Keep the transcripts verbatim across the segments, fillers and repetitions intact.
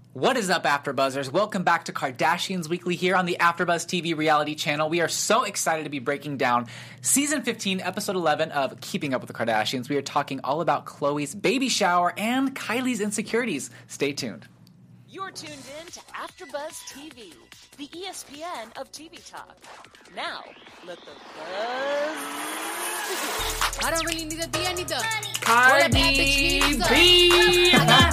What is up, AfterBuzzers? Welcome back to Kardashians Weekly here on the AfterBuzz T V reality channel. We are so excited to be breaking down Season fifteen, Episode eleven of Keeping Up with the Kardashians. We are talking all about Khloe's baby shower and Kylie's insecurities. Stay tuned. You're tuned in to AfterBuzz T V, the E S P N of T V talk. Now, let the buzz begin. I don't really need a D, I need a Cardi B!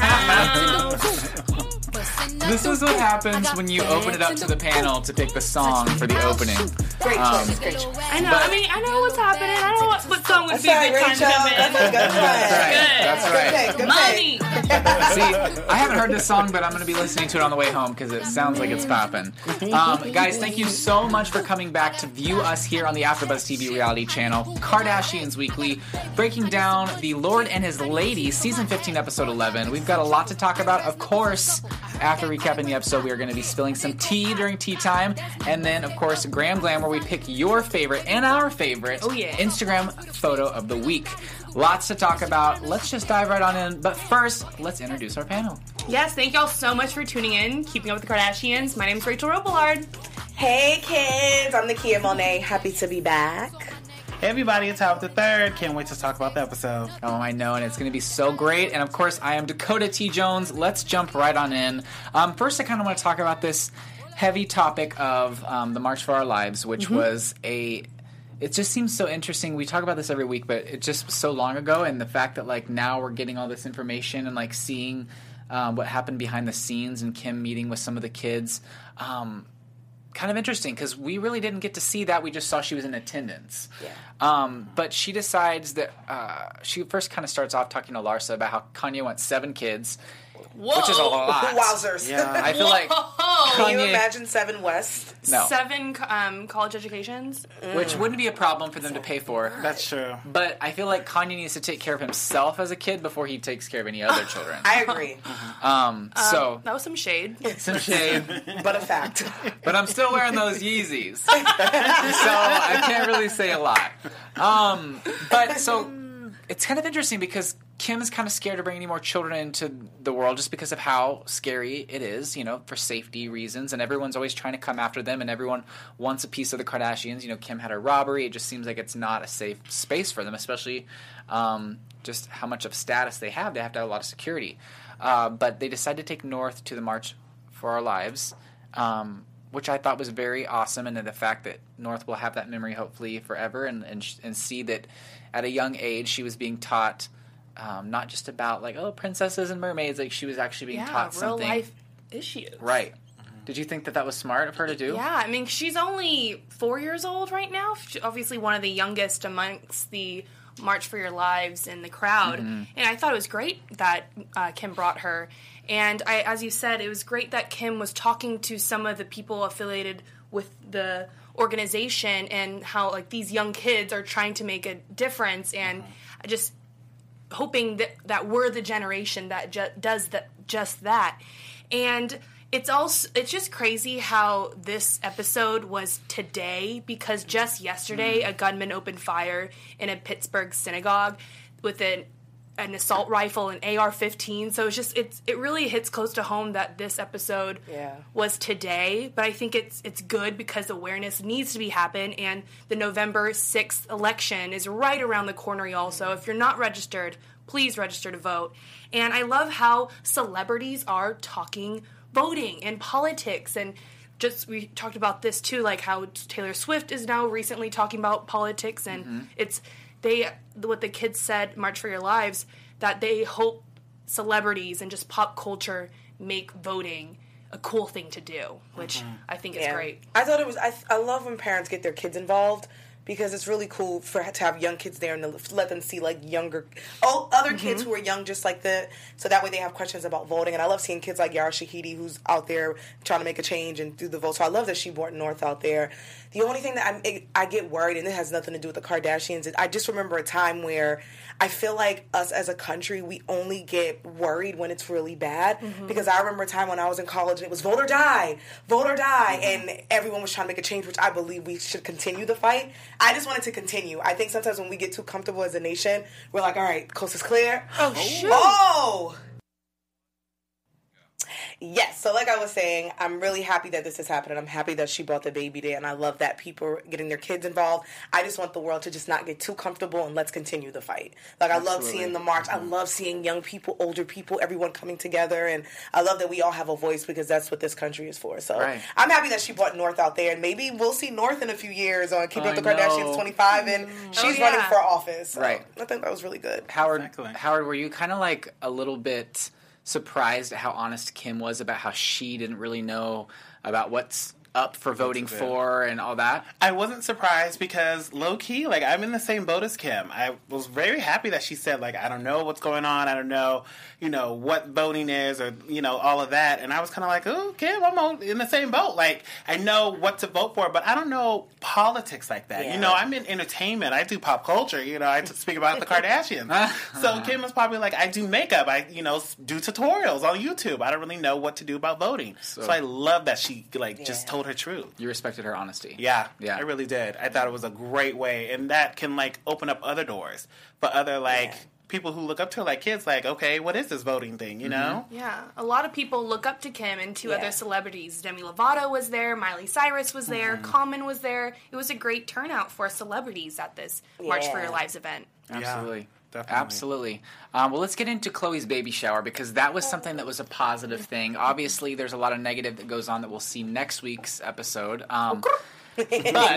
This is what happens when you open it up to the panel to pick the song for the opening. Great Um, choice, great choice. I know. But- I mean, I know what's happening. I know what, what song would That's be a right, good time Rachel. to come in. That's a good That's one. right. Good That's pick, right. good pick. Money. See, I haven't heard this song, but I'm going to be listening to it on the way home because it sounds like it's popping. Um, guys, thank you so much for coming back to view us here on the AfterBuzz T V reality channel, Kardashians Weekly, breaking down The Lord and His Lady, Season fifteen, Episode eleven. We've got a lot to talk about. Of course, after recapping the episode, we are going to be spilling some tea during tea time, and then, of course, Graham Glam, where we pick your favorite and our favorite Oh, yeah. Instagram photo of the week. Lots to talk about. Let's just dive right on in. But first, let's introduce our panel. Yes, thank y'all so much for tuning in. Keeping Up with the Kardashians. My name's Rachel Robillard. Hey kids, I'm Nakia Monet. Happy to be back. Hey everybody, it's Howard the Third. Can't wait to talk about the episode. Oh, I know, and it's going to be so great. And of course, I am Dakota T. Jones. Let's jump right on in. Um, first, I kind of want to talk about this heavy topic of um, the March for Our Lives, which Mm-hmm. was a... It just seems so interesting. We talk about this every week, but it just was so long ago, and the fact that like now we're getting all this information and like seeing um, what happened behind the scenes and Kim meeting with some of the kids, um, kind of interesting because we really didn't get to see that. We just saw she was in attendance. Yeah. Um, but she decides that uh, she first kind of starts off talking to Larsa about how Kanye wants seven kids, Whoa. which is a lot. Wowzers. Yeah. I feel like Can you Kanye, imagine Seven West? no, Seven um, college educations. which wouldn't be a problem for them to pay for. That's true. But I feel like Kanye needs to take care of himself as a kid before he takes care of any other children. I agree, Um, so, That was some shade. some shade. but a fact. But I'm still wearing those Yeezys. So I can't really say a lot. Um, but so it's kind of interesting because Kim is kind of scared to bring any more children into the world just because of how scary it is, you know, for safety reasons. And everyone's always trying to come after them, and everyone wants a piece of the Kardashians. You know, Kim had a robbery. It just seems like it's not a safe space for them, especially um, just how much of status they have. They have to have a lot of security. Uh, but they decide to take North to the March for Our Lives, um, which I thought was very awesome. And then the fact that North will have that memory hopefully forever, and, and, and see that at a young age she was being taught Um, not just about like, oh, princesses and mermaids. Like she was actually being Yeah, taught real something. life issues. Right. Did you think that that was smart of her to do? Yeah, I mean, she's only four years old right now. She's obviously one of the youngest amongst the March for Your Lives in the crowd. Mm-hmm. And I thought it was great that uh, Kim brought her. And I, as you said, it was great that Kim was talking to some of the people affiliated with the organization and how, like, these young kids are trying to make a difference. And I just hoping that, that we're the generation that ju- does that, just that. And it's also, it's just crazy how this episode was today, because just yesterday a gunman opened fire in a Pittsburgh synagogue with an an assault rifle, an A R fifteen. So it's just, it's it really hits close to home that this episode Yeah. was today. But I think it's it's good because awareness needs to be happen, and the November sixth election is right around the corner, y'all. So if you're not registered, please register to vote. And I love how celebrities are talking voting and politics, and just we talked about this too, like how Taylor Swift is now recently talking about politics, and Mm-hmm. it's they what the kids said, March for Your Lives, that they hope celebrities and just pop culture make voting a cool thing to do, which I think is Yeah. great. I thought it was. I, I love when parents get their kids involved, because it's really cool for to have young kids there and to let them see like younger, oh, other kids who are young just like the, so that way they have questions about voting. And I love seeing kids like Yara Shahidi, who's out there trying to make a change and do the vote. So I love that she brought North out there. The only thing that I, I get worried, and it has nothing to do with the Kardashians, is I just remember a time where I feel like us as a country, we only get worried when it's really bad. Because I remember a time when I was in college and it was vote or die, vote or die, and everyone was trying to make a change, which I believe we should continue the fight. I just want it to continue. I think sometimes when we get too comfortable as a nation, we're like, all right, coast is clear. Oh, shoot. Oh! Yes, so like I was saying, I'm really happy that this is happening. I'm happy that she brought the baby day, and I love that people are getting their kids involved. I just want the world to just not get too comfortable, and let's continue the fight. Like, I love seeing the march. I love seeing young people, older people, everyone coming together, and I love that we all have a voice because that's what this country is for. So right. I'm happy that she brought North out there, and maybe we'll see North in a few years on Keeping Up the I Kardashians know. twenty-five, and she's Oh, yeah. running for office. So Right. I think that was really good. Howard, Exactly. Howard, were you kind of like a little bit surprised at how honest Kim was about how she didn't really know about what's up for voting good. for and all that? I wasn't surprised because low key, like I'm in the same boat as Kim. I was very happy that she said, like, I don't know what's going on. I don't know, you know, what voting is or, you know, all of that. And I was kind of like, oh, Kim, I'm on, in the same boat. Like, I know what to vote for, but I don't know politics like that. Yeah. You know, I'm in entertainment. I do pop culture. You know, I t- speak about the Kardashians. So Kim was probably like, I do makeup. I, you know, do tutorials on YouTube. I don't really know what to do about voting. So, So- I love that she, like, just Yeah. told her truth. You respected her honesty. Yeah, Yeah. I really did. I thought it was a great way, and that can like open up other doors for other like Yeah. people who look up to her, like kids. Like, okay, what is this voting thing? You know? Yeah, a lot of people look up to Kim and to Yeah. other celebrities. Demi Lovato was there, Miley Cyrus was there, Common was there. It was a great turnout for celebrities at this March for Yeah. Your Lives event. Absolutely. definitely. Absolutely. Um, well, let's get into Khloe's baby shower because that was something that was a positive thing. Obviously, there's a lot of negative that goes on that we'll see next week's episode. Um, but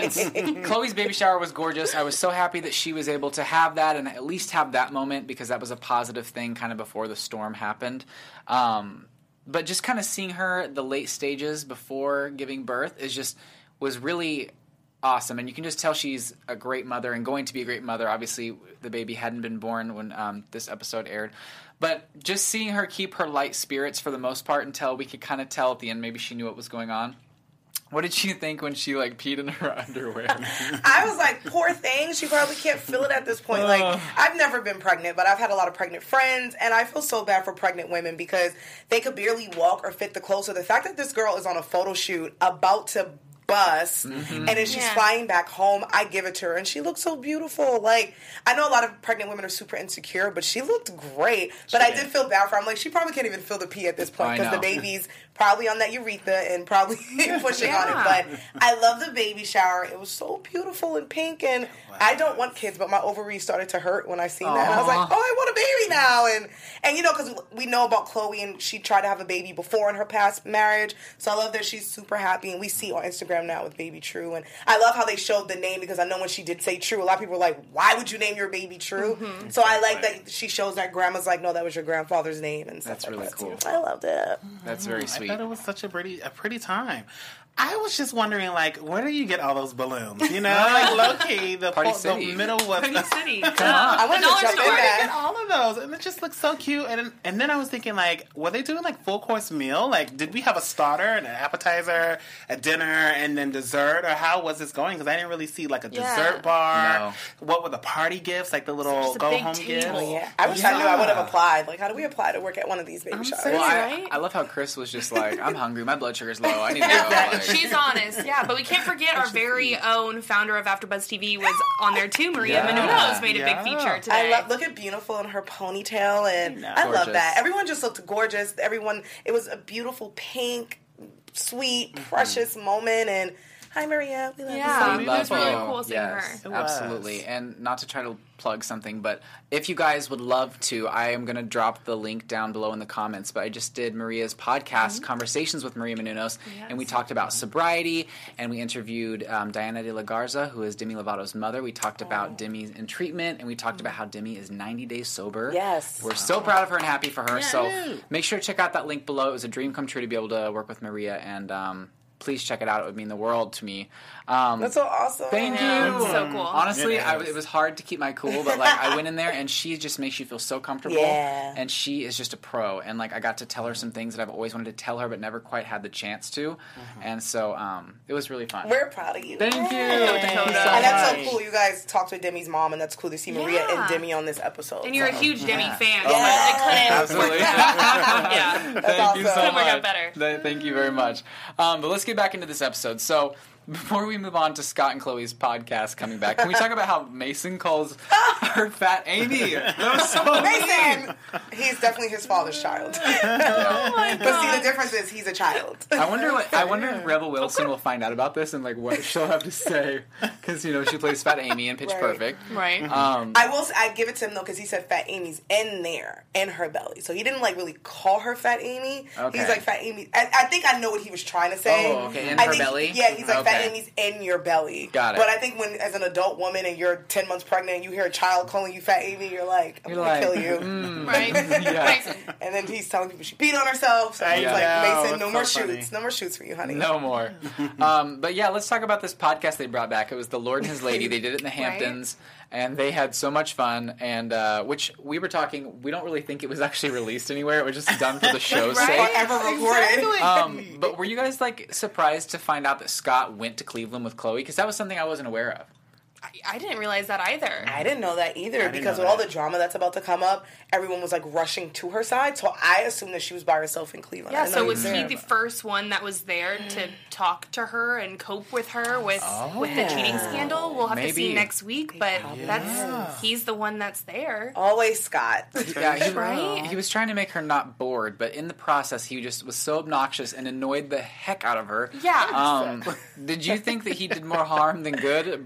Khloe's baby shower was gorgeous. I was so happy that she was able to have that and at least have that moment because that was a positive thing kind of before the storm happened. Um, but just kind of seeing her the late stages before giving birth is just was really awesome, and you can just tell she's a great mother and going to be a great mother. Obviously, the baby hadn't been born when um, this episode aired, but just seeing her keep her light spirits for the most part until we could kind of tell at the end maybe she knew what was going on. What did you think when she like peed in her underwear? I was like, poor thing. She probably can't feel it at this point. Like, I've never been pregnant, but I've had a lot of pregnant friends, and I feel so bad for pregnant women because they could barely walk or fit the clothes. So the fact that this girl is on a photo shoot about to bus Mm-hmm. and then she's Yeah. flying back home, I give it to her, and she looks so beautiful. Like, I know a lot of pregnant women are super insecure, but she looked great. But I did. did feel bad for her. I'm like, she probably can't even feel the pee at this point I because the know. baby's probably on that urethra and probably pushing on it. Yeah. But I love the baby shower. It was so beautiful and pink, and I don't want kids, but my ovaries started to hurt when I seen that. And I was like, Aw. oh, I want a baby now. And and you know, because we know about Khloe, and she tried to have a baby before in her past marriage. So I love that she's super happy, and we see on Instagram now with Baby True. And I love how they showed the name because I know when she did say True, a lot of people were like, why would you name your baby True? So I like that she shows that grandma's like, no, that was your grandfather's name and stuff That's like really that, cool. too. I loved it. That's very I sweet. thought it was such a pretty, a pretty time. I was just wondering, like, where do you get all those balloons? You know, like low key, the, Party po- the City. middle was. Party City. on. I wanted to Dollar jump in store. that. And all of those, and it just looks so cute. And and then I was thinking, like, were they doing like full course meal? Like, did we have a starter and an appetizer, a dinner, and then dessert, or how was this going? Because I didn't really see like a Yeah. dessert bar. No. What were the party gifts? Like the little Just a go big home table. gifts. Oh, Yeah, I wish I knew I would have Yeah. applied. Like, how do we apply to work at one of these baby I'm showers? saying. Well, I, Right? I love how Chris was just like, I'm hungry, my blood sugar's low, I need to go. Like, She's honest, yeah. But we can't forget our very own founder of AfterBuzz T V was on there too. Maria Yeah. Menounos made a Yeah. big feature today. I love look at Beautiful in her ponytail, and know. I love Gorgeous. that. Everyone just looked gorgeous. Everyone, it was a beautiful pink, sweet, precious moment. And hi, Maria, we love Yeah, you. it was really you. cool seeing Yes, her. It was. absolutely. And not to try to plug something, but if you guys would love to, I am going to drop the link down below in the comments. But I just did Maria's podcast, Conversations with Maria Menounos, and we talked about sobriety, and we interviewed um, Diana de la Garza, who is Demi Lovato's mother. We talked about Demi's in treatment, and we talked about how Demi is ninety days sober. Yes. We're so proud of her and happy for her. So Yeah. make sure to check out that link below. It was a dream come true to be able to work with Maria, and um, please check it out. It would mean the world to me. Um, That's so awesome. Thank Yeah, you. it's so cool. Honestly, It I, is. it was hard to keep my cool, but like I went in there and she just makes you feel so comfortable. Yeah. And she is just a pro. And like I got to tell her some things that I've always wanted to tell her, but never quite had the chance to. And so um, it was really fun. We're proud of you. Thank you. Yay. Thank you so And that's much. so cool. You guys talked with Demi's mom, and that's cool to see Maria Yeah. and Demi on this episode. And you're a So, huge Demi Yeah. fan. Oh so my it couldn't, Absolutely. yeah. That's Thank you awesome. so Couldn't work much. out better. Th- Thank you very much. Um, but let's get get back into this episode. So before we move on to Scott and Chloe's podcast coming back, can we talk about how Mason calls her fat Amy? That was so Mason! He's definitely his father's child. Oh my But god. see, the difference is he's a child. I wonder what I wonder if Rebel Wilson will find out about this and like what she'll have to say because you know she plays Fat Amy in Pitch Right. Perfect. Right. Um, I will. I give it to him though because he said Fat Amy's in there in her belly, so he didn't like really call her Fat Amy. Okay. He's like Fat Amy. I, I think I know what he was trying to say. Oh, okay, in I her think- belly? Yeah, he's like Fat Okay. Amy's in your belly. Got it. But I think when as an adult woman and you're ten months pregnant and you hear a child calling you Fat Amy, you're like, I'm You're gonna like, kill you. mm, Right. yeah. Right. And then he's telling people she beat on herself. So I he's know, like, Mason, it's no so more funny. shoots, no more shoots for you, honey. No more. um, but yeah, let's talk about this podcast they brought back. It was The Lord and His Lady. They did it in the Hamptons, and they had so much fun. And uh, which we were talking, we don't really think it was actually released anywhere. It was just done for the show's Right? sake. Forever recorded. Um, but were you guys like surprised to find out that Scott went to Cleveland with Chloe? Because that was something I wasn't aware of. I, I didn't realize that either. I didn't know that either didn't because know with all that. the drama that's about to come up, everyone was like rushing to her side. So I assumed that she was by herself in Cleveland. I Yeah, didn't so know was he there. the first one that was there to talk to her and cope with her with with the cheating scandal? We'll have to see Maybe. next week, but that's he's the one that's there. Always Scott. Yeah, he, Right? he was trying to make her not bored, but in the process, he just was so obnoxious and annoyed the heck out of her. Yeah. Um, did you think that he did more harm than good?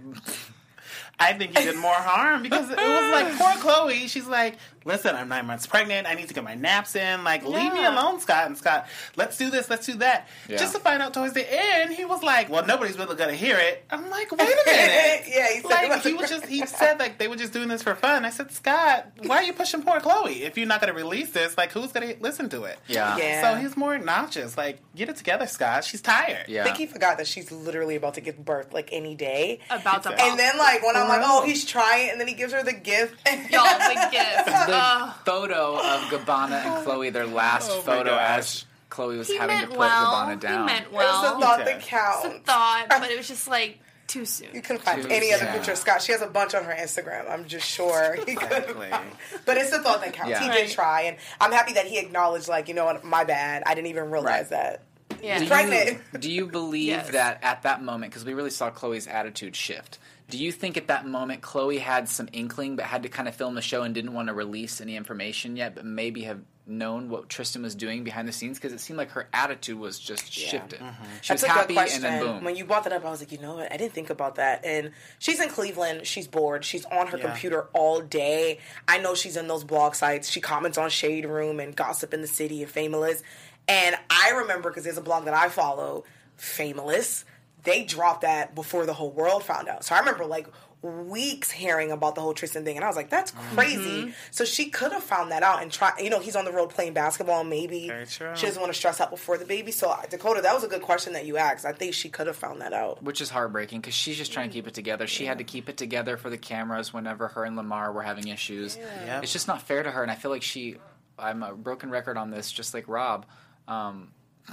I think he did more harm because it was like poor Chloe. She's like, listen, I'm nine months pregnant. I need to get my naps in. Like, leave me Yeah. alone, Scott. And Scott, let's do this, let's do that. Yeah. Just to find out towards the end, he was like, well, nobody's really going to hear it. I'm like, wait a minute. Yeah, he said like, about he the- was just, he said, like, they were just doing this for fun. I said, Scott, why are you pushing poor Chloe? If you're not going to release this, like, who's going to listen to it? Yeah. Yeah. So he's more obnoxious. Like, get it together, Scott. She's tired. Yeah. I think he forgot that she's literally about to give birth like any day. About to Exactly. And then like when I'm like, oh, he's trying, and then he gives her the gift. Y'all, the gift. The Uh, photo of Gabbana and Chloe, their last Oh my photo gosh. as Chloe was he having to meant put well. Gabbana down. He meant It was well. the thought Okay. that counts. It's a thought, but it was just like too soon. You couldn't find Too any other soon. picture of Scott. She has a bunch on her Instagram. I'm just sure he couldn't Exactly. find. But it's the thought that counts. Yeah. He Right. did try, and I'm happy that he acknowledged, like, you know what, my bad. I didn't even realize that. Yeah. Do pregnant. you, do you believe Yes. that at that moment, because we really saw Chloe's attitude shift, do you think at that moment Chloe had some inkling but had to kind of film the show and didn't want to release any information yet, but maybe have known what Tristan was doing behind the scenes? Because it seemed like her attitude was just shifted. She was That's a good happy question. and then boom. When you brought that up, I was like, you know what? I didn't think about that. And she's in Cleveland. She's bored. She's on her Yeah. computer all day. I know she's in those blog sites. She comments on Shade Room and Gossip in the City and Fameless. And I remember, because there's a blog that I follow, Fameless, they dropped that before the whole world found out. So I remember, like, weeks hearing about the whole Tristan thing, and I was like, that's crazy. So she could have found that out and try. You know, he's on the road playing basketball. Maybe Very true. she doesn't want to stress out before the baby. So Dakota, that was a good question that you asked. I think she could have found that out. Which is heartbreaking because she's just trying to keep it together. She had to keep it together for the cameras whenever her and Lamar were having issues. Yep. It's just not fair to her, and I feel like she. I'm a broken record on this, just like Rob. Um,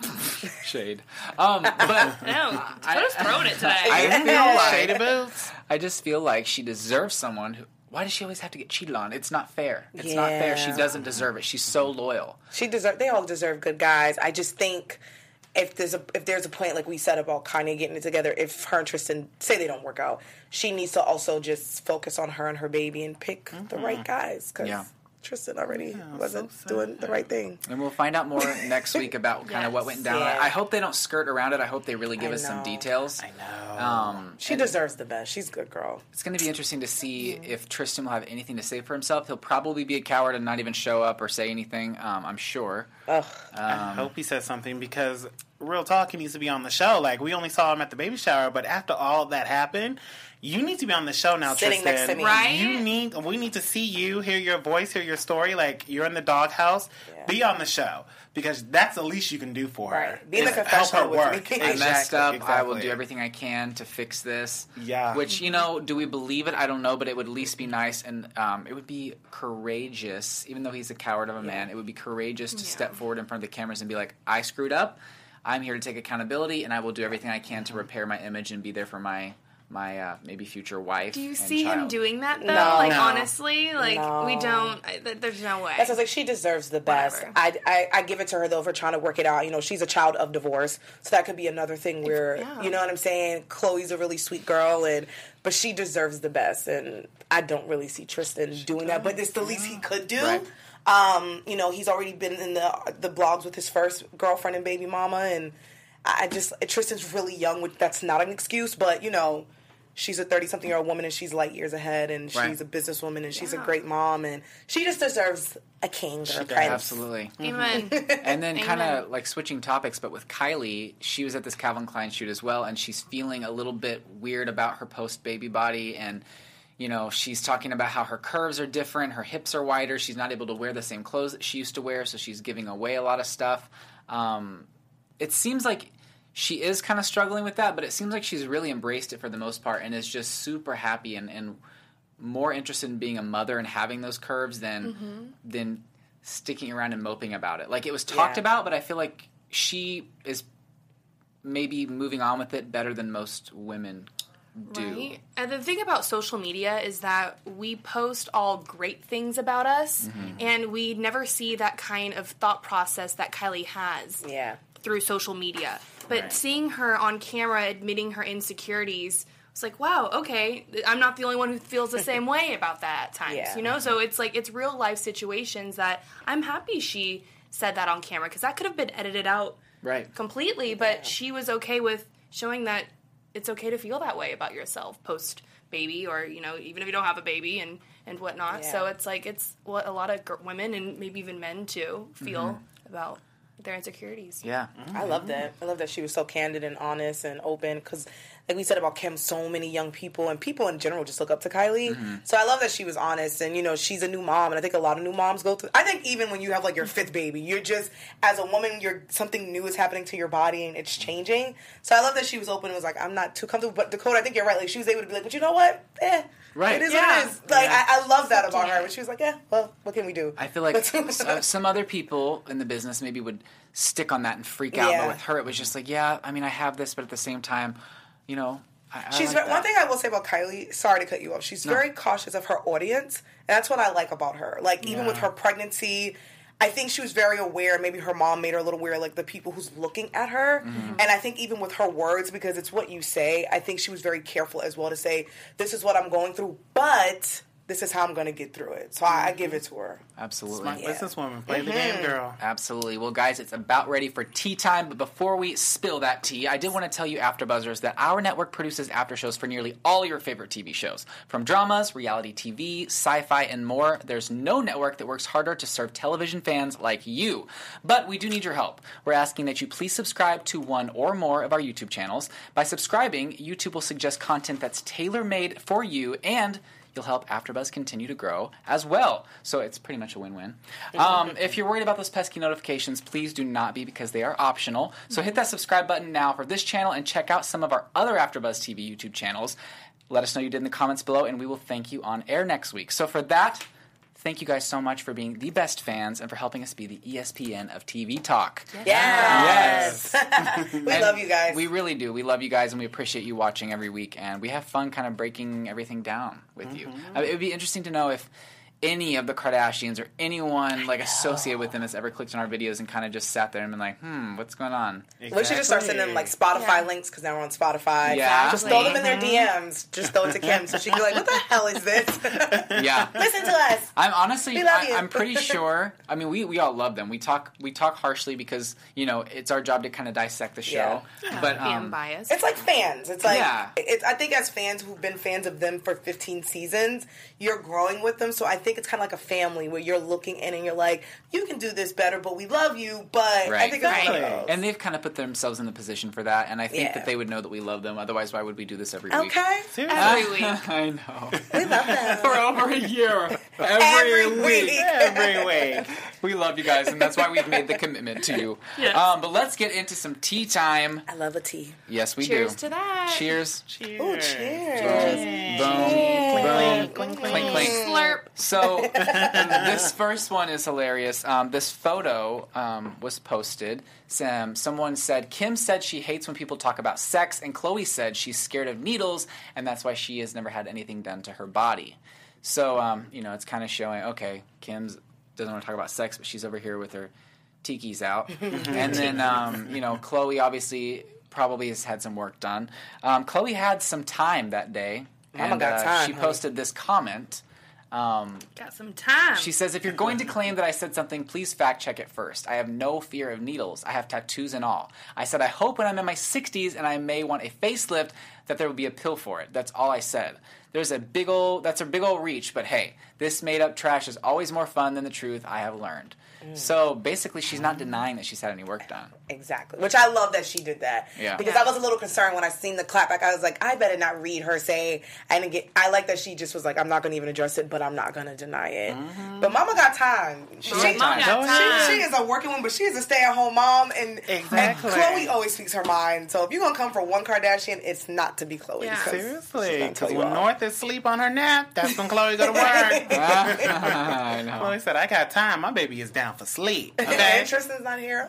shade. Um, but No, Dakota's throwing it today. I feel Shady like boots. I just feel like she deserves someone who. Why does she always have to get cheated on? It's not fair. It's not fair. She Yeah. doesn't deserve it. She's so loyal. She deserve. They all deserve good guys. I just think if there's a if there's a point like we said about Kanye getting it together, if her and Tristan say they don't work out, she needs to also just focus on her and her baby and pick the right guys because Yeah. Tristan already wasn't so sad. doing the right thing. And we'll find out more next week about kind of what went down. Yeah. I hope they don't skirt around it. I hope they really give I us some know. details. I know. Um, She deserves the best. She's a good girl. It's going to be interesting to see if Tristan will have anything to say for himself. He'll probably be a coward and not even show up or say anything, um, I'm sure. Ugh. I hope he says something because real talk, he needs to be on the show. Like, we only saw him at the baby shower, but after all that happened, you need to be on the show now, Sitting Tristan. next to me. Right? You need. We need to see you, hear your voice, hear your story. Like, you're in the doghouse. Yeah. Be on the show because that's the least you can do for her. Right. Be in the is help confessional her with work. me. I messed up. Exactly, I will do exactly. everything I can to fix this. Yeah. Which, you know, do we believe it? I don't know, but it would at least be nice and um, it would be courageous, even though he's a coward of a man, it would be courageous to step forward in front of the cameras and be like, I screwed up. I'm here to take accountability and I will do everything I can to repair my image and be there for my my uh, maybe future wife. Do you and see him child. doing that though? No. Like No. honestly, like No. we don't. I, th- there's no way. That's why I was like, she deserves the best. Whatever. I, I I give it to her though for trying to work it out. You know, she's a child of divorce, so that could be another thing where yeah. you know what I'm saying. Chloe's a really sweet girl, and but she deserves the best, and I don't really see Tristan doing that. But it's the least he could do. Right. Um, you know, he's already been in the the blogs with his first girlfriend and baby mama, and I just Tristan's really young. Which that's not an excuse, but you know. She's a thirty-something-year-old woman, and she's light years ahead, and Right. she's a businesswoman, and she's a Yeah. great mom, and she just deserves a king or a does. prince. Absolutely. Amen. And then kind Amen. of like switching topics, but with Kylie, she was at this Calvin Klein shoot as well, and she's feeling a little bit weird about her post-baby body, and you know, she's talking about how her curves are different, her hips are wider, she's not able to wear the same clothes that she used to wear, so she's giving away a lot of stuff. Um, it seems like she is kind of struggling with that, but it seems like she's really embraced it for the most part and is just super happy and, and more interested in being a mother and having those curves than Mm-hmm. than sticking around and moping about it. Like, it was talked Yeah. about, but I feel like she is maybe moving on with it better than most women do. Right. And the thing about social media is that we post all great things about us, Mm-hmm. and we never see that kind of thought process that Kylie has Yeah. through social media. But Right. seeing her on camera admitting her insecurities, it's like, wow, okay, I'm not the only one who feels the same way about that at times, Yeah. you know? So it's like, it's real life situations that I'm happy she said that on camera, because that could have been edited out Right. completely, but she was okay with showing that it's okay to feel that way about yourself post baby, or you know, even if you don't have a baby and and whatnot. Yeah. So it's like it's what a lot of gr- women and maybe even men too feel about their insecurities. Yeah. I love that. I love that she was so candid and honest and open because, like we said about Kim, so many young people and people in general just look up to Kylie. So I love that she was honest and, you know, she's a new mom and I think a lot of new moms go through. I think even when you have like your fifth baby, you're just, as a woman, you're something new is happening to your body and it's changing. So I love that she was open and was like, I'm not too comfortable. But Dakota, I think you're right. Like she was able to be like, but you know what? Eh. Right. It is Yeah. what it is. Like, Yeah. I, I love that about her. But she was like, yeah, well, what can we do? I feel like s- uh, some other people in the business maybe would stick on that and freak out, Yeah. but with her it was just like, yeah, I mean, I have this, but at the same time, you know, I, I She's like ve- that. one thing I will say about Kylie. Sorry to cut you off. She's No. very cautious of her audience, and that's what I like about her. Like even with Yeah. her pregnancy, I think she was very aware. Maybe her mom made her a little aware, like the people who's looking at her. Mm-hmm. And I think even with her words, because it's what you say, I think she was very careful as well to say, "This is what I'm going through, but this is how I'm going to get through it." So I, I give it to her. Absolutely. Smart Yeah. businesswoman. Play the game, girl. Absolutely. Well, guys, it's about ready for tea time. But before we spill that tea, I did want to tell you, AfterBuzzers, that our network produces after shows for nearly all your favorite T V shows. From dramas, reality T V, sci-fi, and more, there's no network that works harder to serve television fans like you. But we do need your help. We're asking that you please subscribe to one or more of our YouTube channels. By subscribing, YouTube will suggest content that's tailor-made for you, and you'll help AfterBuzz continue to grow as well. So it's pretty much a win-win. Um, if you're worried about those pesky notifications, please do not be, because they are optional. So hit that subscribe button now for this channel and check out some of our other AfterBuzz T V YouTube channels. Let us know you did in the comments below, and we will thank you on air next week. So for that, thank you guys so much for being the best fans and for helping us be the E S P N of T V talk. Yes, we And love you guys. We really do. We love you guys, and we appreciate you watching every week. And we have fun kind of breaking everything down with you. Uh, it would be interesting to know if any of the Kardashians or anyone like associated with them has ever clicked on our videos and kind of just sat there and been like, hmm, what's going on? We should just start sending them like Spotify Yeah. links because now we're on Spotify. Yeah. Just throw them in their D Ms. Just throw it to Kim so she can be like, "What the hell is this? Yeah. Listen to us." I'm honestly, We love I, you. I'm pretty sure. I mean, we, we all love them. We talk we talk harshly because you know it's our job to kind of dissect the show. Yeah. But Be um, unbiased. It's like fans. It's like Yeah. it's, I think as fans who've been fans of them for fifteen seasons, you're growing with them. So I think it's kind of like a family where you're looking in and you're like, you can do this better, but we love you. But I Right. think it's one of Right. those. and they've kind of put themselves in the position for that, and I think Yeah. that they would know that we love them. Otherwise, why would we do this every week? Okay, Seriously. Every week. I know. we love them. For over a year. Every, Every week. week. Every week. We love you guys, and that's why we've made the commitment to you. Yes. Um, but let's get into some tea time. I love a tea. Yes, we Cheers do. to that. Cheers. Cheers. Ooh, cheers. Boom. Boom. Clink, clink, Clink, clink. Slurp. So So this first one is hilarious. Um, this photo um, was posted. Some, someone said, Kim said she hates when people talk about sex, and Chloe said she's scared of needles, and that's why she has never had anything done to her body. So, um, you know, it's kind of showing, okay, Kim's doesn't want to talk about sex, but she's over here with her tiki's out. And then, um, you know, Chloe obviously probably has had some work done. Um, Chloe had some time that day, Mama and got uh, time, she honey. posted this comment. Um, Got some time. she says, if you're going to claim that I said something, please fact check it first. I have no fear of needles. I have tattoos and all. I said, I hope when I'm in my sixties and I may want a facelift that there will be a pill for it. That's all I said. There's a big ol', that's a big ol' reach, but hey, this made up trash is always more fun than the truth, I have learned. Mm. So basically, she's not denying that she's had any work done. Exactly. Which I love that she did that. Yeah. Because Yeah. I was a little concerned when I seen the clapback. I was like, I better not read her say, I didn't get, I like that she just was like, I'm not going to even address it, but I'm not going to deny it. Mm-hmm. But Mama got time. She, Mama she, got Go time. she is a working woman, but she is a stay-at-home mom. And, Exactly. and Chloe always speaks her mind. So if you're going to come for one Kardashian, it's not to be Chloe. Yeah. because Seriously, she's gonna tell because you when all. North is asleep on her nap, that's when Chloe go to work. I know. Chloe said, I got time. My baby is down for sleep. And Okay? Tristan's not here.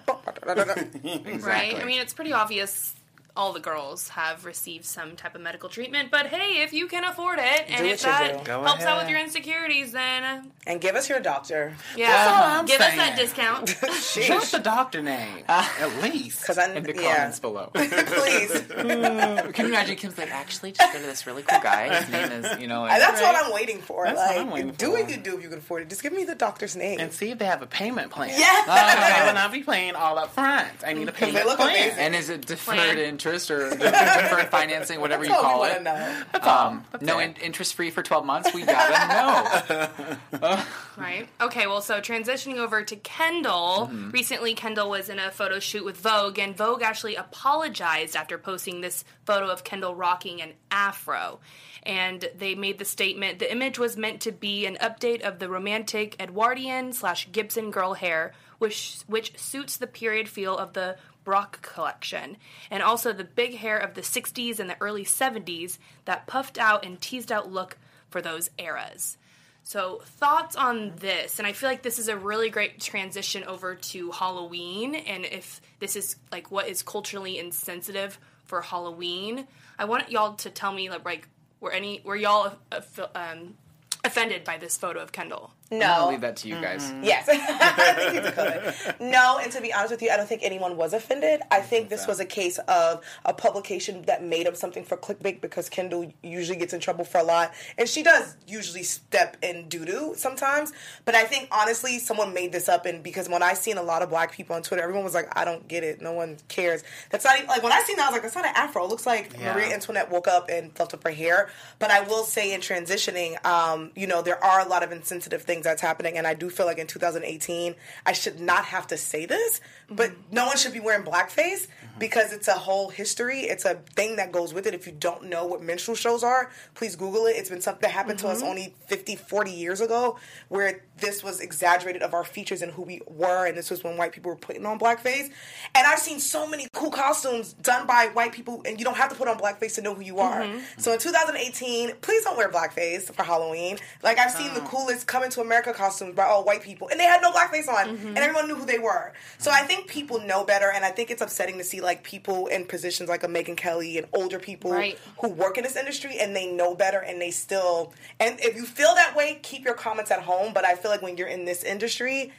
Right? I mean, it's pretty obvious all the girls have received some type of medical treatment, but hey, if you can afford it, and Do if what you that do. Go helps out ahead. with your insecurities, then uh, And give us your doctor. yeah, That's all I'm give us saying. that discount. Drop the doctor name, at least. Because I In the yeah. comments below. Please. Can you imagine Kim's like, actually, just go to this really cool guy. His name is, you know, like, And that's what I'm waiting for. That's what like, I'm waiting do for. what you do if you can afford it. Just give me the doctor's name. And see if they have a payment plan. yeah. They will not be paying all up front. I need a payment they look plan. amazing. and is it deferred Plan. interest or deferred financing, whatever you That's all call we it? wanna know. Um, That's no it. in- interest free for twelve months. We gotta know. Right. Okay, well, so transitioning over to Kendall. Mm-hmm. Recently, Kendall was in a photo shoot with Vogue, and Vogue actually apologized after posting this photo of Kendall rocking an afro. And they made the statement, the image was meant to be an update of the romantic Edwardian slash Gibson girl hair, which, which suits the period feel of the Brock collection, and also the big hair of the sixties and the early seventies, that puffed out and teased out look for those eras. So thoughts on this? And I feel like this is a really great transition over to Halloween, and if this is like what is culturally insensitive for Halloween, I want y'all to tell me like, like were any were y'all uh, um, offended by this photo of Kendall? I'm gonna No. leave that to you guys. Yes. I think it's good. No, and to be honest with you, I don't think anyone was offended. I think this was a case of a publication that made up something for clickbait because Kendall usually gets in trouble for a lot. And she does usually step in doo-doo sometimes. But I think, honestly, someone made this up. And because when I seen a lot of black people on Twitter, everyone was like, I don't get it. No one cares. That's not even, like, when I seen that, I was like, that's not an afro. It looks like Yeah. Maria Antoinette woke up and fluffed up her hair. But I will say in transitioning, um, you know, there are a lot of insensitive things that's happening, and I do feel like in two thousand eighteen, I should not have to say this, but no one should be wearing blackface because it's a whole history. It's a thing that goes with it. If you don't know what minstrel shows are, please Google it. It's been something that happened to us only fifty, forty years ago, where this was exaggerated of our features and who we were, and this was when white people were putting on blackface. And I've seen so many cool costumes done by white people, and you don't have to put on blackface to know who you are. So in two thousand eighteen, please don't wear blackface for Halloween. Like, I've seen the coolest Coming to America costumes by all white people, and they had no blackface on, and everyone knew who they were. So I think people know better, and I think it's upsetting to see, like, people in positions like a Megyn Kelly and older people Right. who work in this industry, and they know better, and they still... And if you feel that way, keep your comments at home, but I feel like when you're in this industry,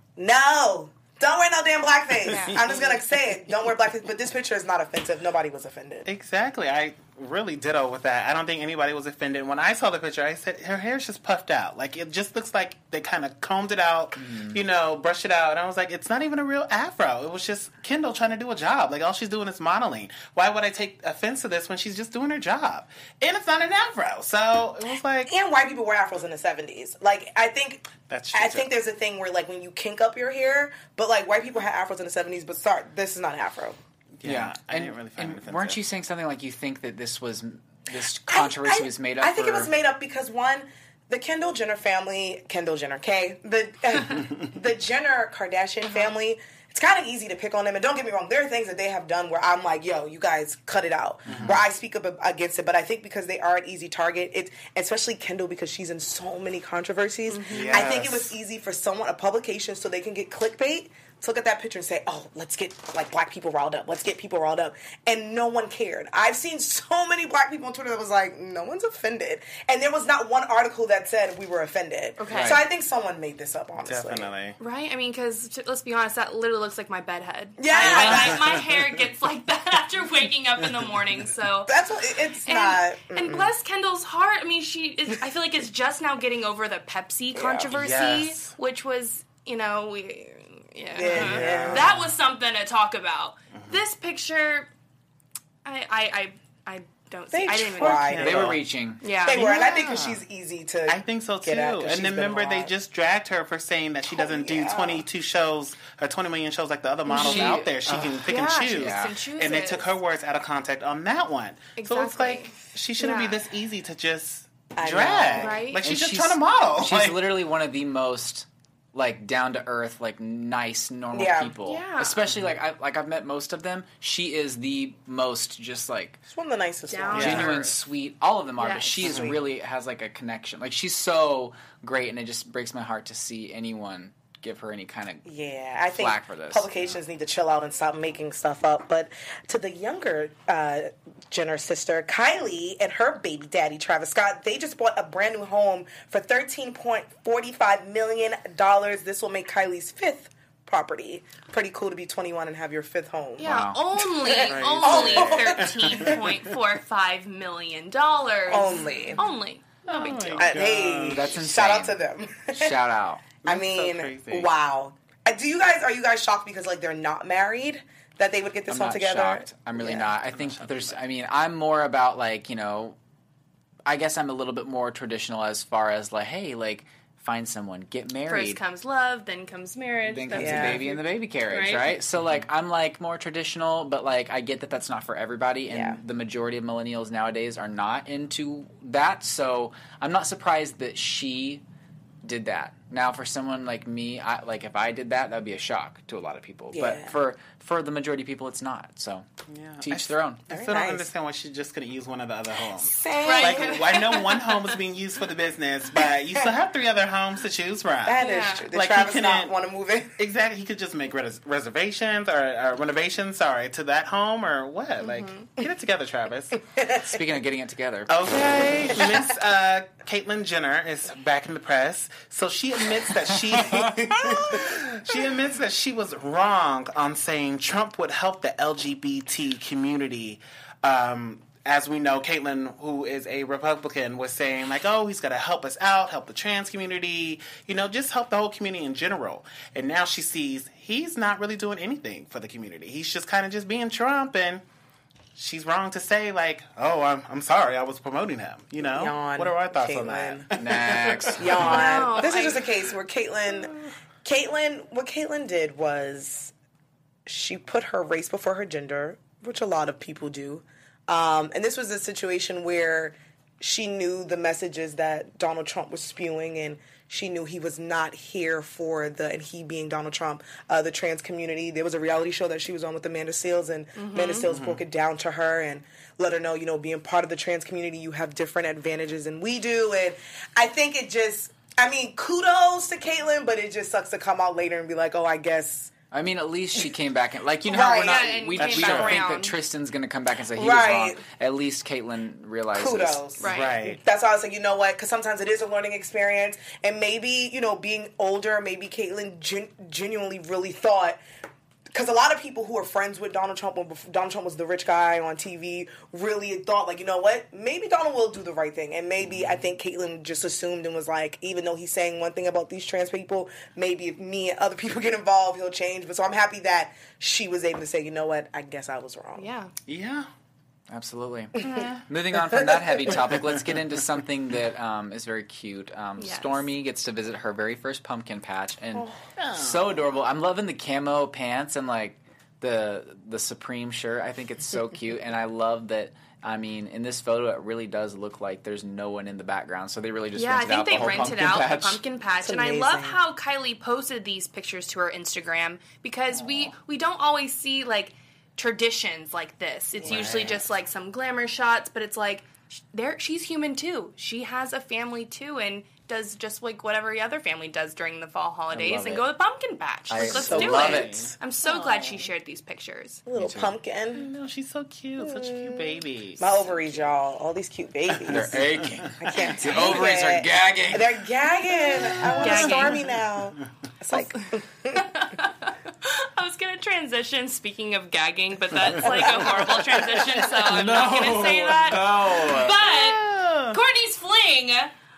no... Don't wear no damn blackface. I'm just going to say it. Don't wear blackface. But this picture is not offensive. Nobody was offended. Exactly. I really ditto with that. I don't think anybody was offended. When I saw the picture, I said, her hair's just puffed out. Like, it just looks like they kind of combed it out, you know, brushed it out. And I was like, it's not even a real afro. It was just Kendall trying to do a job. Like, all she's doing is modeling. Why would I take offense to this when she's just doing her job? And it's not an afro. So it was like... And white people wore afros in the seventies. Like, I think... That's true, I too. think there's a thing where, like, when you kink up your hair, but, like, white people had afros in the seventies, but sorry, this is not an afro. Yeah, I and, didn't really find and it offensive. weren't you saying something like you think that this was this controversy I, I, was made up? I think for... it was made up because, one, the Kendall Jenner family, Kendall Jenner, K, the, uh, the Jenner Kardashian family it's kind of easy to pick on them. And don't get me wrong, there are things that they have done where I'm like, yo, you guys cut it out. Mm-hmm. Where I speak up against it. But I think because they are an easy target, it, especially Kendall, because she's in so many controversies, mm-hmm. yes. I think it was easy for someone, a publication, so they can get clickbait, to look at that picture and say, oh, let's get, like, black people riled up. Let's get people riled up. And no one cared. I've seen so many black people on Twitter that was like, no one's offended. And there was not one article that said we were offended. Okay. Right. So I think someone made this up, honestly. Definitely. Right? I mean, because, let's be honest, that literally looks like my bed head. Yeah. I, I, my hair gets like that after waking up in the morning, so. That's what, it's and, not. Mm-mm. And bless Kendall's heart. I mean, she is, I feel like is just now getting over the Pepsi yeah. controversy, yes. which was, you know, we... Yeah. yeah, that was something to talk about. Mm-hmm. This picture, I, I, I, I don't they see. I didn't tried. even. They were reaching. Yeah, they were, yeah. and I think she's easy to. I think so too. And then remember, they just dragged her for saying that she doesn't oh, yeah. do twenty-two shows or twenty million shows like the other models she, out there. She uh, can pick yeah, and choose. Yeah. choose and they took her words out of context on that one. Exactly. So it's like she shouldn't yeah. be this easy to just I drag. Know, right? Like she's and just she's, trying to model. She's like, literally one of the most. Like down to earth, like nice, normal yeah. people. Yeah. Especially like I like I've met most of them. She is the most just like she's one of the nicest down ones. genuine, yeah. sweet. All of them are, yes. but she is Sweet. really has like a connection. Like she's so great, and it just breaks my heart to see anyone give her any kind of yeah. I think flack for this. Publications yeah. need to chill out and stop making stuff up. But to the younger uh, Jenner sister, Kylie, and her baby daddy Travis Scott, they just bought a brand new home for thirteen point four five million dollars. This will make Kylie's fifth property. Pretty cool to be twenty-one and have your fifth home. Yeah, Wow. only only thirteen point four five million dollars. Only, only. No big deal. Uh, hey, That's insane. shout out to them. Shout out. I That's mean, so crazy. wow. Uh, Do you guys are you guys shocked because like they're not married that they would get this I'm home not together? shocked. I'm really Yeah. not. I think there's. I mean, I'm more about like you know. I guess I'm a little bit more traditional as far as like, hey, like find someone, get married. First comes love, then comes marriage. Then That's comes Yeah. the baby and the baby carriage, Right. right? So, like, I'm, like, more traditional, but, like, I get that that's not for everybody, and Yeah. the majority of millennials nowadays are not into that, so I'm not surprised that she did that. Now, for someone like me, I, like, if I did that, that would be a shock to a lot of people. Yeah. But for for the majority of people, it's not, so Yeah. to each I- their own. I Very still nice. don't understand why she's just going to use one of the other homes. Same. Right. Like, I know one home is being used for the business, but you still have three other homes to choose from. That is Yeah. true. Did Like, he Travis not couldn't- want to move in? Exactly. He could just make res- reservations or, or renovations, sorry, to that home or what? Like, get it together, Travis. Speaking of getting it together. Okay. Miss uh, Caitlyn Jenner is back in the press. So she admits that she she admits that she was wrong on saying Trump would help the L G B T community. Um, as we know, Caitlyn, who is a Republican, was saying, like, oh, he's going to help us out, help the trans community, you know, just help the whole community in general. And now she sees he's not really doing anything for the community. He's just kind of just being Trump, and she's wrong to say, like, oh, I'm, I'm sorry, I was promoting him, you know? Yawn, What are our thoughts on Caitlyn. that? Next. Yawn. No, this is I- just a case where Caitlyn, Caitlyn, what Caitlyn did was she put her race before her gender, which a lot of people do. Um, and this was a situation where she knew the messages that Donald Trump was spewing, and she knew he was not here for the, and he being Donald Trump, uh, the trans community. There was a reality show that she was on with Amanda Seales, and Amanda Seales broke it down to her and let her know, you know, being part of the trans community, you have different advantages than we do. And I think it just, I mean, kudos to Caitlyn, but it just sucks to come out later and be like, oh, I guess. I mean, at least she came back and like you know how Right. we're not Yeah, and we, came we back don't think around. that Tristan's gonna come back and say he Right. was wrong. At least Caitlyn realizes. Kudos. Right. Right. That's why I was like, you know what? Because sometimes it is a learning experience, and maybe, you know, being older, maybe Caitlyn gen- genuinely really thought. Because a lot of people who are friends with Donald Trump, when before Donald Trump was the rich guy on T V, really thought, like, you know what? Maybe Donald will do the right thing. And maybe I think Caitlyn just assumed and was like, even though he's saying one thing about these trans people, maybe if me and other people get involved, he'll change. But so I'm happy that she was able to say, you know what? I guess I was wrong. Yeah. Yeah. Absolutely. Moving on from that heavy topic, let's get into something that um, is very cute. Um, Yes. Stormy gets to visit her very first pumpkin patch, and Oh. so adorable. I'm loving the camo pants and like the the Supreme shirt. I think it's so cute, and I love that. I mean, in this photo, it really does look like there's no one in the background. So they really just yeah, rented I think out they the whole rented pumpkin out patch. the pumpkin patch, That's and I amazing. love how Kylie posted these pictures to her Instagram because we we don't always see like traditions like this. It's usually Right. just like some glamour shots, but it's like sh- there she's human too. She has a family too, and does just like what every other family does during the fall holidays love and it. go to the pumpkin patch. I Like, let's so do love it. it. I'm so glad she shared these pictures. A little pumpkin. No, she's so cute. Such a cute baby. My ovaries, y'all. All these cute babies. They're aching. I can't The take ovaries it. are gagging. They're gagging. I want a Gagging. Stormy now. It's like I was gonna transition. Speaking of gagging, but that's like a horrible transition, so I'm not gonna say that. No. But Courtney's fling,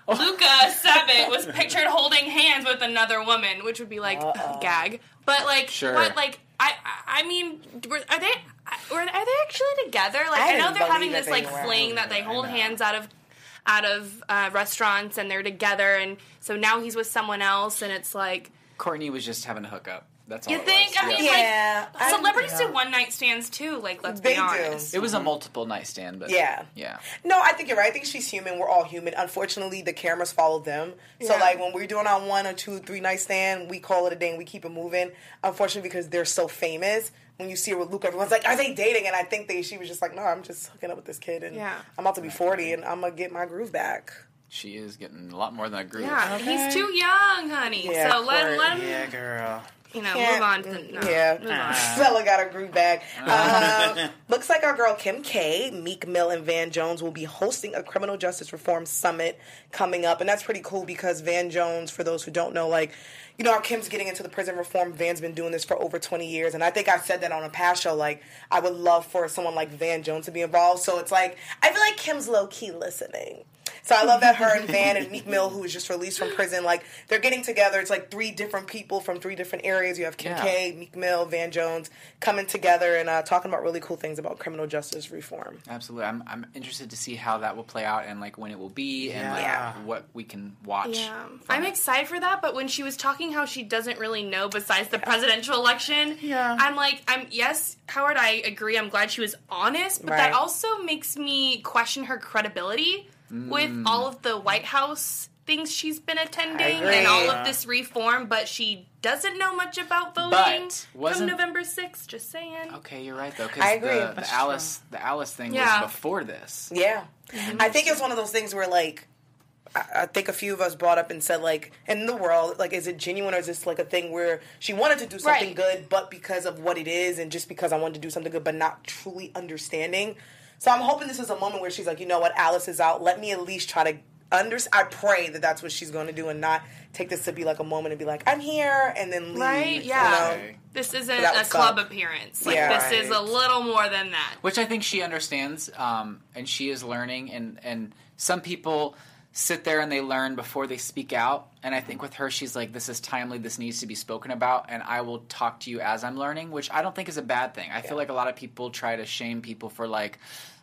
Luca Sabat was pictured holding hands with another woman, which would be like gag. But like, Sure. what? Like, I, I I mean, were, are they? Were, are they actually together? Like, I I, know didn't they're having believe this that like they were. fling that they hold hands out of out of uh, restaurants and they're together, and so now he's with someone else, and it's like. Courtney was just having a hookup. That's all You it think? was. I mean, yeah. like, I- celebrities yeah. do one night stands too. Like, let's They be do. honest. It was a multiple night stand, but Yeah. yeah. No, I think you're right. I think she's human. We're all human. Unfortunately, the cameras follow them. So, Yeah. like, when we're doing our one or two, three night stand, we call it a day and we keep it moving. Unfortunately, because they're so famous, when you see her with Luke, everyone's like, are they dating? And I think they, she was just like, no, I'm just hooking up with this kid. And Yeah. I'm about to be forty and I'm going to get my groove back. She is getting a lot more than a groove. Yeah, he's too young, honey. Yeah, so let, Court. let him, Yeah, girl. you know, Can't- move on. To, no, yeah. move on. Fella got a groove bag. Um, looks like our girl Kim K, Meek Mill, and Van Jones will be hosting a criminal justice reform summit coming up. And that's pretty cool because Van Jones, for those who don't know, like, you know, how Kim's getting into the prison reform. Van's been doing this for over twenty years. And I think I said that on a past show. Like, I would love for someone like Van Jones to be involved. So it's like, I feel like Kim's low-key listening. So I love that her and Van and Meek Mill, who was just released from prison, like, they're getting together. It's like three different people from three different areas. You have Kim Yeah. K, Meek Mill, Van Jones coming together and uh, talking about really cool things about criminal justice reform. Absolutely. I'm I'm interested to see how that will play out and like when it will be and like Yeah. what we can watch. Yeah, from I'm it. excited for that. But when she was talking how she doesn't really know besides the presidential election, Yeah. I'm like, I'm yes, Howard, I agree. I'm glad she was honest, but Right. that also makes me question her credibility with all of the White House things she's been attending agree. and all of this reform. But she doesn't know much about voting But from wasn't- November sixth. Just saying. Okay, you're right though, I because agree. the, That's the Alice the Alice thing Yeah. was before this. Yeah. I think it's one of those things where, like, I, I think a few of us brought up and said, like, in the world, like, is it genuine or is this, like, a thing where she wanted to do something Right. good, but because of what it is and just because I wanted to do something good, but not truly understanding. So I'm hoping this is a moment where she's like, you know what, Alice is out. Let me at least try to under. I pray that that's what she's going to do and not take this to be like a moment and be like, I'm here, and then leave. Right? you Yeah. know? This isn't That a would club suck. appearance. Like, Yeah. this is a little more than that. Which I think she understands, um, and she is learning. And, and some people sit there and they learn before they speak out. And I think with her, she's like, this is timely, this needs to be spoken about, and I will talk to you as I'm learning, which I don't think is a bad thing. I feel like a lot of people try to shame people for like,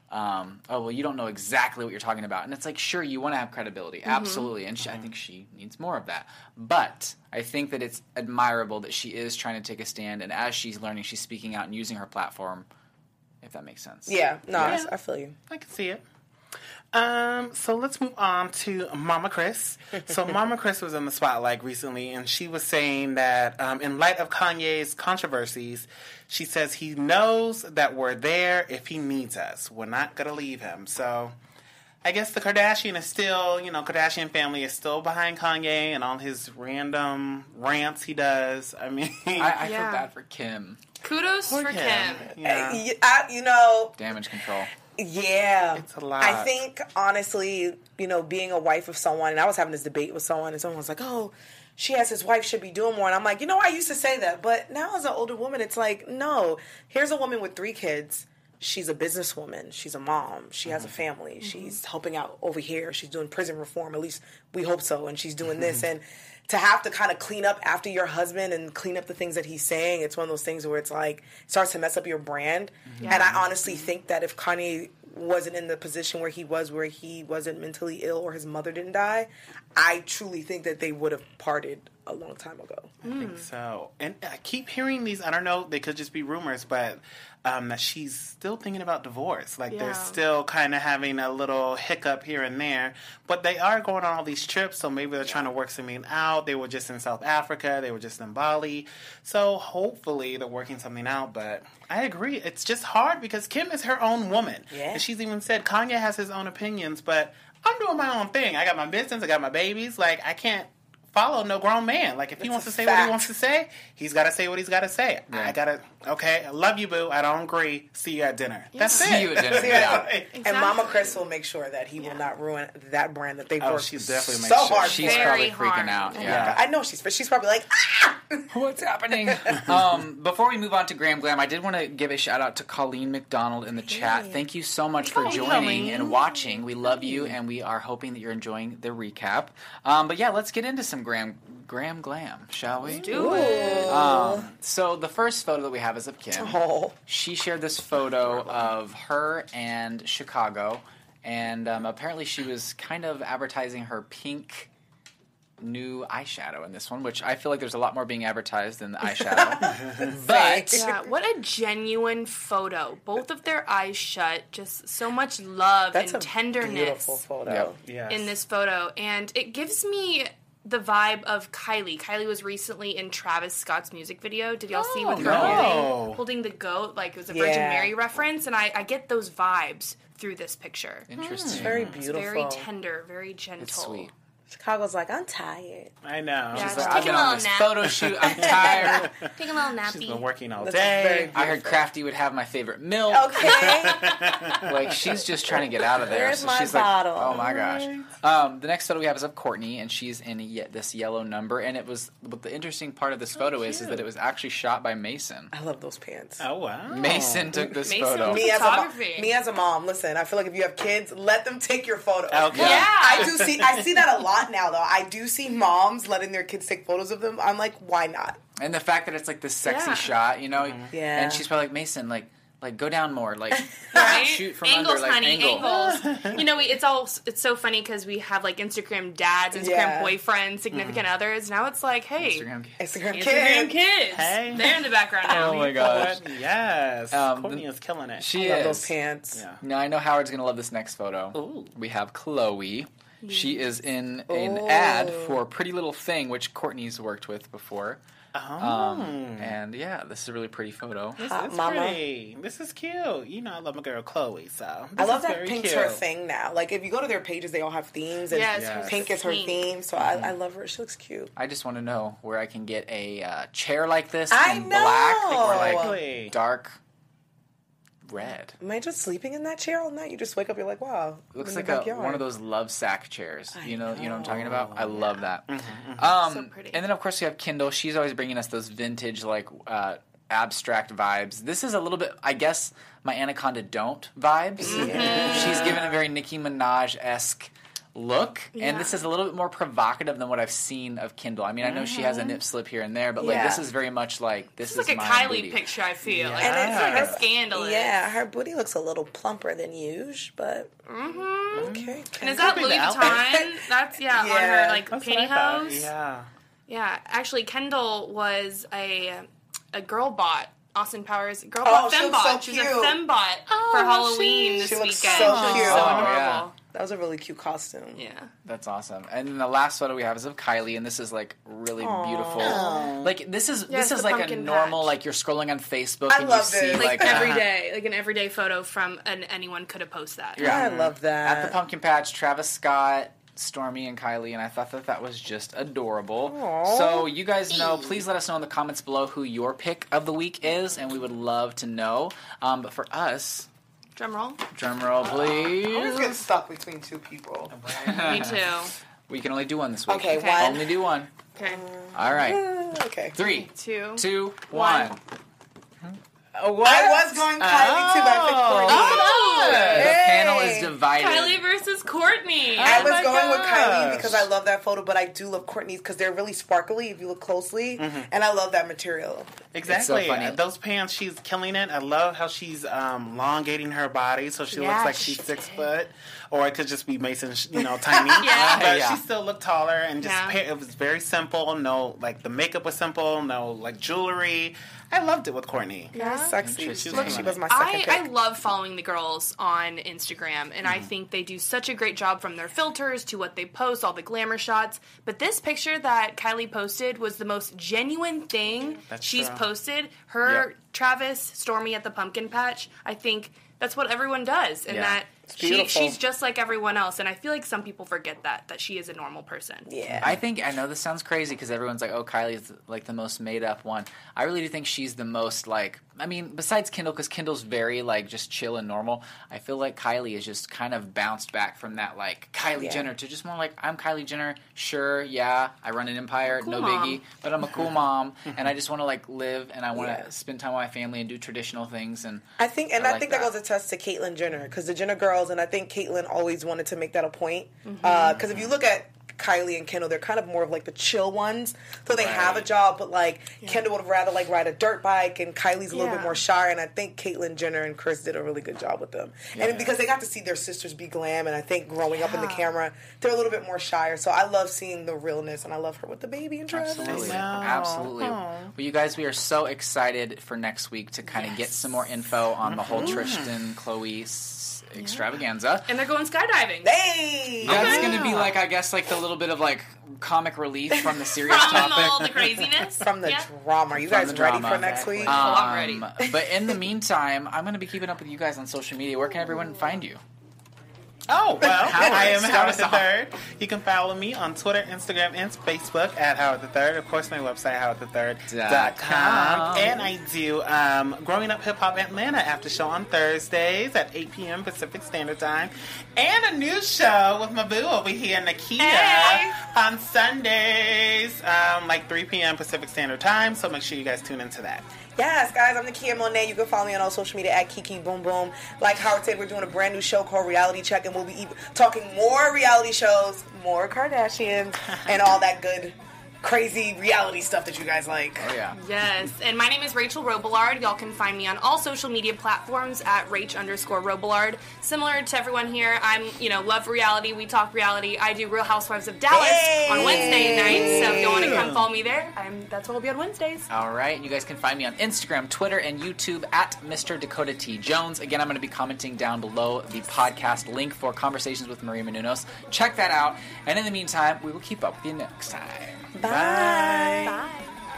um, oh, well, you don't know exactly what you're talking about. And it's like, sure, you want to have credibility. Absolutely. And she, I think she needs more of that. But I think that it's admirable that she is trying to take a stand, and as she's learning, she's speaking out and using her platform, if that makes sense. Yeah. No, I- Yeah. I feel you. I can see it. Um, so let's move on to Mama Chris. So Mama Chris was in the spotlight recently, and she was saying that um, in light of Kanye's controversies, she says he knows that we're there if he needs us. We're not going to leave him. So I guess the Kardashian is still, you know, Kardashian family is still behind Kanye and all his random rants he does. I mean, I, I feel Yeah. bad for Kim. Kudos for Kim. Yeah. You, I, you know, Damage control. yeah. It's a lot. I think, honestly, you know, being a wife of someone, and I was having this debate with someone, and someone was like, oh, she has his wife should be doing more. And I'm like, you know, I used to say that, but now as an older woman, it's like, no. Here's a woman with three kids. She's a businesswoman. She's a mom. She has a family. She's helping out over here. She's doing prison reform. At least we hope so. And she's doing this. And to have to kind of clean up after your husband and clean up the things that he's saying, it's one of those things where it's like, it starts to mess up your brand. And I honestly think that if Kanye wasn't in the position where he was, where he wasn't mentally ill or his mother didn't die, I truly think that they would have parted a long time ago. I think so. And I keep hearing these, I don't know, they could just be rumors, but um, that she's still thinking about divorce. Like, Yeah. they're still kind of having a little hiccup here and there. But they are going on all these trips, so maybe they're trying to work something out. They were just in South Africa. They were just in Bali. So hopefully they're working something out. But I agree. It's just hard because Kim is her own woman. Yeah. And she's even said Kanye has his own opinions, but I'm doing my own thing. I got my business. I got my babies. Like, I can't follow no grown man. Like, if he It's wants a to say what he fact. wants to say, he's got to say what he's got to say. Yeah. I got to, okay, I love you, boo. I don't agree. See you at dinner. That's See it. you at dinner. Yeah. Yeah. And Mama Chris will make sure that he will not ruin that brand that they've Oh, worked she's definitely so make sure. hard She's for. Very probably freaking hard. out. Yeah. Yeah. I know she's, but she's probably like, ah! What's happening? um, before we move on to Graham Glam, I did want to give a shout out to Colleen McDonald in the chat. Thank you so much for Hi, joining Colleen. and watching. We love you, and we are hoping that you're enjoying the recap. Um, but yeah, let's get into some Graham Graham Glam, shall we? Do it. Um, so the first photo that we have is of Kim. Oh. She shared this photo of her and Chicago, and um, apparently she was kind of advertising her pink new eyeshadow in this one, which I feel like there's a lot more being advertised than the eyeshadow. But Yeah, what a genuine photo. Both of their eyes shut. Just so much love That's and a tenderness beautiful photo. Yep. Yes. in this photo. And it gives me the vibe of Kylie. Kylie was recently in Travis Scott's music video. Did y'all see with her no. holding, holding the goat? Like, it was a Virgin Yeah. Mary reference. And I, I get those vibes through this picture. interesting. Very It's beautiful. very tender, very gentle. It's sweet. Chicago's like, I'm tired. I know. Yeah, She's just like, I've take been a on little this nap. photo shoot. I'm tired. Take a little nappy. she's been working all That's day. very I heard Crafty would have my favorite milk. Okay. Like, she's just trying to get out of there. Where's so my she's bottle? like, oh my gosh. Um, the next photo we have is of Courtney, and she's in ye- this yellow number. And it was, but the interesting part of this photo is, is that it was actually shot by Mason. I love those pants. Oh, wow. Mason took this Mason photo. was- Me as, a mom, Photography. me as a mom, listen, I feel like if you have kids, let them take your photos. Okay. Yeah. I do see I see that a lot now though. I do see moms letting their kids take photos of them. I'm like, why not? And the fact that it's like this sexy Yeah. shot, you know? Yeah. And she's probably like, Mason, like, like go down more, like Right? shoot from angles, under, like honey, angle. angles. You know, we, it's all it's so funny because we have like Instagram dads, Instagram Yeah. boyfriends, significant others. Now it's like, hey, Instagram kids. Instagram, Instagram kids. kids. Hey. They're in the background now. Oh my gosh. Yes. Um, Courtney is killing it. She Love is. those pants. Yeah. Now I know Howard's gonna love this next photo. Ooh. We have Chloe. She is in an Ooh. ad for Pretty Little Thing, which Courtney's worked with before. Oh. Um, and yeah, this is a really pretty photo. This Hot is mama. pretty. This is cute. You know I love my girl Chloe, so I this love is that very pink's cute. her thing now. Like if you go to their pages, they all have themes, and Yes, her pink is her pink. theme. So I, I love her. She looks cute. I just want to know where I can get a uh, chair like this I in black or like Exactly. dark red. Am I just sleeping in that chair all night? You just wake up, you're like, wow. It looks I'm in like the a, backyard. one of those love sack chairs. You know, you know what I'm talking about. I Oh, love that. Mm-hmm, Um, So pretty. And then of course we have Kindle. She's always bringing us those vintage like uh, abstract vibes. This is a little bit, I guess, my Anaconda Don't vibes. She's given a very Nicki Minaj esque look, and Yeah. this is a little bit more provocative than what I've seen of Kindle. I mean, I know she has a nip slip here and there, but like Yeah. this is very much like this, It's is like a my Kylie booty. picture, I feel. Like, And it's it's- like a scandalous. Yeah, her booty looks a little plumper than usual, but Mm-hmm. okay. And is that Could be Louis the Vuitton? outfit. That's, yeah, on Yeah. her, like, That's what I thought. pantyhose. Yeah. Yeah, actually, Kendall was a a girl bot. Austin Powers girl Oh, bot, she fembot. looks so She was a cute. fembot Oh, for Halloween she- this she looks weekend. so She was cute. so Oh, adorable. yeah. That was a really cute costume. Yeah. That's awesome. And then the last photo we have is of Kylie, and this is like really beautiful. Like this is Yes, this is the like a pumpkin normal patch. like you're scrolling on Facebook I and love you see this. Like, like every uh, day, like an everyday photo from an anyone could have posted that. Yeah. I love that. at the pumpkin patch, Travis Scott, Stormy, and Kylie, and I thought that that was just adorable. Aw. So you guys know, please let us know in the comments below who your pick of the week is, and we would love to know. Um, but for us, Drum roll. drum roll, I always get please. stuck between two people. Me too. We can only do one this week. Okay, Okay. one. Only do one. Okay. All right. Uh, okay. Three, Two. two, one. One. What? I was going Kylie too, but I picked Courtney. Oh! The Hey. panel is divided. Kylie versus is Courtney. I was my going with gosh. Kylie because I love that photo, but I do love Courtney's because they're really sparkly if you look closely, Mm-hmm. and I love that material. Exactly. funny. Uh, Those pants, she's killing it. I love how she's um, elongating her body so she Yeah, looks like she she's six did. foot. Or it could just be Mason, you know, tiny. Yeah. But Yeah. she still looked taller and just, Yeah. pa- it was very simple. No, like, the makeup was simple. No, like, jewelry. I loved it with Courtney. Yeah. Sexy. Interesting. Look, she was my second I, pick. I love following the girls on Instagram, and I think they do such a great job from their filters to what they post, all the glamour shots. But this picture that Kylie posted was the most genuine thing That's she's true. posted. Her, Yep. Travis, Stormy at the pumpkin patch, I think that's what everyone does, and Yeah. that she, beautiful. she's just like everyone else. And I feel like some people forget that, that she is a normal person. yeah. I think, I know this sounds crazy because everyone's like, oh, Kylie's like the most made up one. I really do think she's the most like, I mean, besides Kendall, because Kendall's very like just chill and normal, I feel like Kylie is just kind of bounced back from that like Kylie Yeah. Jenner to just more like, I'm Kylie Jenner, sure, yeah, I run an empire, Cool no mom. biggie, but I'm a cool mom and I just want to like live and I want to Yeah. spend time with my family and do traditional things. And I think, and I I, like think that. that. goes a test to Caitlyn Jenner because the Jenner girls, and I think Caitlyn always wanted to make that a point. Because if you look at Kylie and Kendall, they're kind of more of like the chill ones. So they have a Right. job, but like Kendall would rather like ride a dirt bike, and Kylie's a little Yeah. bit more shy. And I think Caitlyn Jenner and Chris did a really good job with them. And because they got to see their sisters be glam, and I think growing up in the Yeah. camera, they're a little bit more shyer. So I love seeing the realness, and I love her with the baby and Travis. Absolutely. know. Absolutely. Well, you guys, we are so excited for next week to kind of get some more info on the whole Tristan, Chloe s- extravaganza. And they're going skydiving. Hey! That's going to be like, I guess, like the little bit of like comic relief from the serious From all the topic. craziness. From the Yeah. drama. Are you From guys the ready drama. for next week? Um, I'm ready. Um, but in the meantime, I'm going to be keeping up with you guys on social media. Where can everyone find you? Oh, well, Howard, I am start Howard us the off. Third. You can follow me on Twitter, Instagram, and Facebook at Howard the Third. Of course, my website, howard the third dot com. And I do um, Growing Up Hip Hop Atlanta after show on Thursdays at eight p.m. Pacific Standard Time. And a new show with my boo over here, Nikita, Hey. on Sundays, um, like three p.m. Pacific Standard Time. So make sure you guys tune into that. Yes, guys, I'm Nakia Monet. You can follow me on all social media at Kiki Boom Boom. Like Howard said, we're doing a brand new show called Reality Check, and we'll be e- talking more reality shows, more Kardashians, and all that good, crazy reality stuff that you guys like. Oh, yeah. Yes, and my name is Rachel Robillard. Y'all can find me on all social media platforms at Rach underscore Robillard. Similar to everyone here, I'm, you know, love reality. We talk reality. I do Real Housewives of Dallas Hey! on Wednesday nights. So if you want to come follow me there, I'm, that's what I'll be on Wednesdays. All right. You guys can find me on Instagram, Twitter, and YouTube at Mister Dakota T. Jones. Again, I'm going to be commenting down below the podcast link for Conversations with Maria Menounos. Check that out. And in the meantime, we will keep up with you next time. Bye. Bye.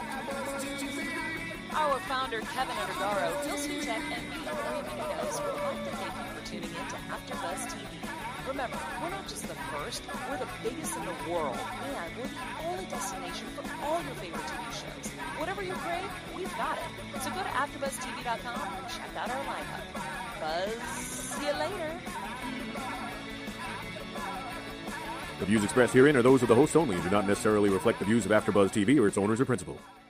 Our founder, Kevin Undergaro, Phil Svitek, and me, Maria Menounos, would like to thank you for tuning in to AfterBuzz T V. Remember, we're not just the first, we're the biggest in the world, and we're the only destination for all your favorite T V shows. Whatever you crave, we've got it. So go to after buzz t v dot com and check out our lineup. Buzz, see you later. The views expressed herein are those of the hosts only and do not necessarily reflect the views of AfterBuzz T V or its owners or principals.